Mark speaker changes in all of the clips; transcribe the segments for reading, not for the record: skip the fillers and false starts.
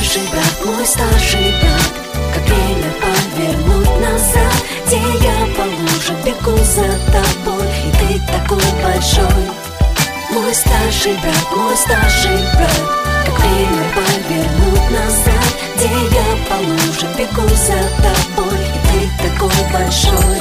Speaker 1: старший брат, мой старший брат. Как время повернуть назад, где я по луже бегу за тобой, и ты такой большой. Мой старший брат, мой старший брат. Как время повернуть назад, где я по луже бегу за тобой, и ты такой большой.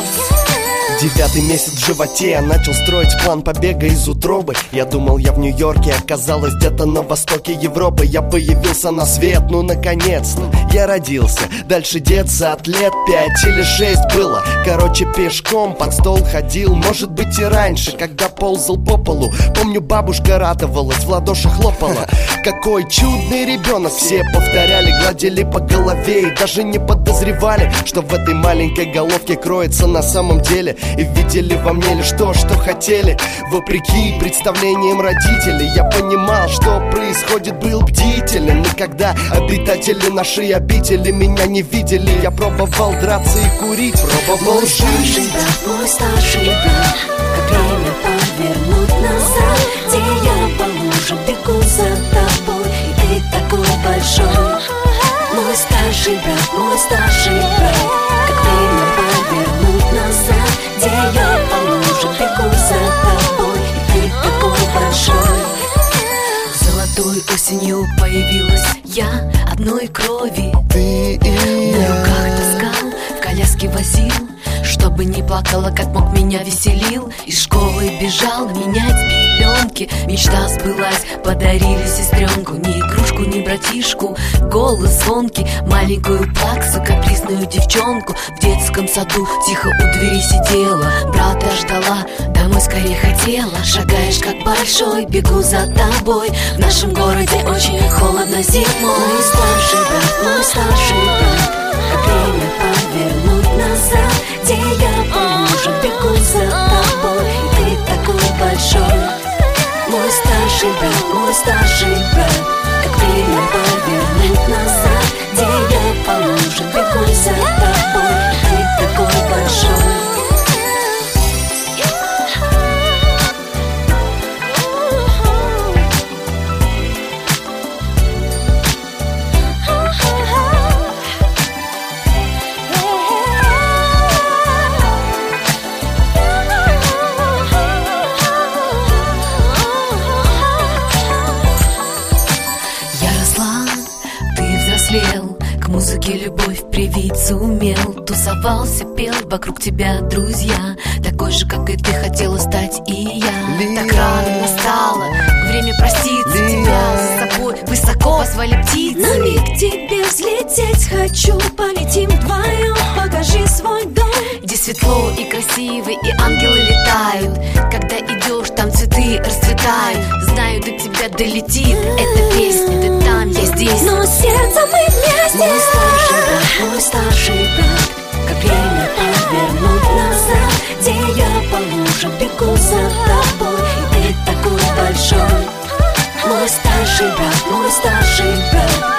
Speaker 2: 9-й месяц в животе, я начал строить план побега из утробы. Я думал, я в Нью-Йорке, оказалось где-то на востоке Европы. Я появился на свет, ну наконец-то я родился. Дальше деться от лет 5 или 6 было. Короче, пешком под стол ходил, может быть и раньше, когда ползал по полу. Помню, бабушка радовалась, в ладоши хлопала. Какой чудный ребенок, все повторяли, гладили по голове и даже не подозревали, что в этой маленькой головке кроется на самом деле. И видели во мне лишь то, что хотели. Вопреки представлениям родителей, я понимал, что происходит, был бдителен. И когда обитатели нашей обители меня не видели, я пробовал драться и курить, пробовал
Speaker 1: жить. Мой старший брат, мой старший брат. Как время повернуть назад, где я по луже бегу за тобой, и ты такой большой. Мой старший брат, мой старший брат. Как время повернуть назад, где я по луже бегу за тобой, и ты такой большой. Золотой осенью появилась я, одной крови.
Speaker 2: Ты и
Speaker 1: на руках таскал, в коляске возил, чтобы не плакала, как мог меня веселил. Из школы бежал менять пеленки, мечта сбылась, подарили сестренку. Ни игрушку, ни братишку, голос звонкий, маленькую плаксу, капризную девчонку. В детском саду тихо у двери сидела, брата ждала, домой скорее хотела. Шагаешь как большой, бегу за тобой, в нашем городе очень холодно зимой. Мой старший брат, мой старший брат. Как время повернуть назад, где я по луже бегу за тобой, и ты такой большой. Мой старший брат, мой старший брат. Как время повернуть назад, где я по луже бегу за тобой, и ты такой большой. К музыке любовь привить сумел, тусовался, пел, вокруг тебя друзья, такой же, как и ты, хотела стать и я. Так рано настало время проститься, тебя за собой высоко позвали птицы. На миг к тебе взлететь хочу, полетим вдвоем, покажи свой дом, где светло и красиво, и ангелы летают. Когда идешь, там цветы расцветают. Знаю, до тебя долетит эта песня, ты там, я здесь, но сердцем мы вместе. Мой старший брат, мой старший брат. Как время повернуть назад, где я по луже бегу за тобой, и ты такой большой. Мой старший брат, мой старший брат.